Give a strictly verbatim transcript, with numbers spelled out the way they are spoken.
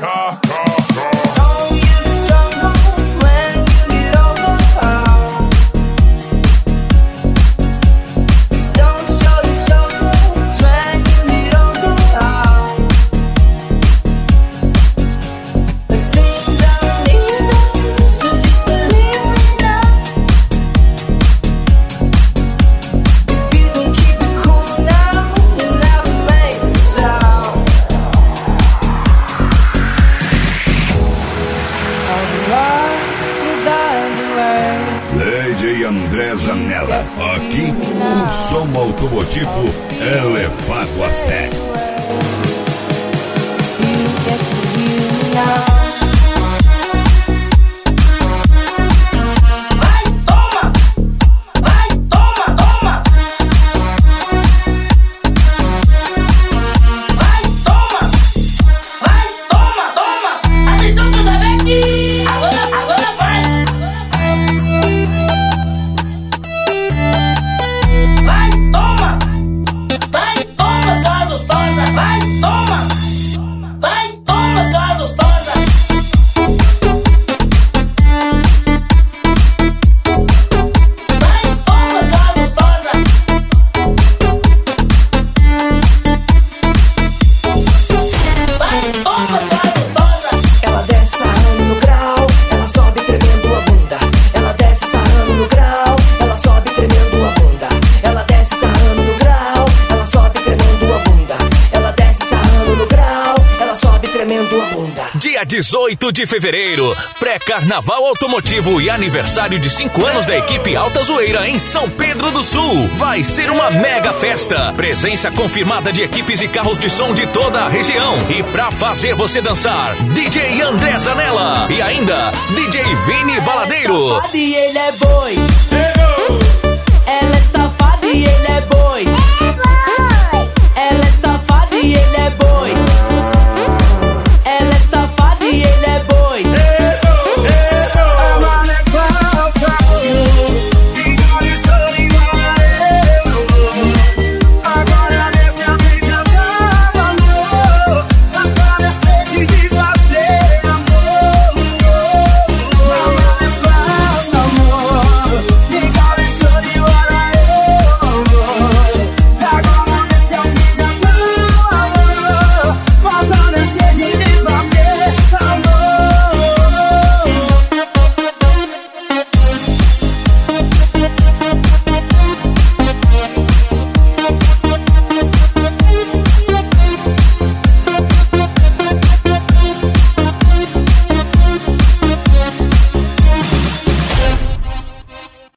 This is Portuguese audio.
car, car, car. André Zanella. Aqui o som automotivo é levado a sério. Vai, toma! Vai, toma, toma! Vai, toma! Vai, toma, toma! Atenção, Cruzabeck! Agora, agora vai! Vai, toma! Vai, toma, sua gostosa! Vai, toma! Vai, toma, sua gostosa! Vai, toma, sua gostosa! Vai, toma, sua gostosa! Ela desce sarrando no grau, ela sobe tremendo a bunda. Ela desce sarrando no grau, ela sobe tremendo a bunda. Ela desce sarrando no grau, ela sobe tremendo a bunda. Ela desce sarrando no grau, ela sobe tremendo a bunda. Dia dezoito de fevereiro, pré-carnaval automotivo e aniversário de cinco anos da equipe Alta Zoeira em São Pedro do Sul. Vai ser uma mega festa. Presença confirmada de equipes e carros de som de toda a região. E pra fazer você dançar, D J André Zanella e ainda D J Vini Baladeiro. Ela é safada e ele é boi. Ela é safada e ele é boi.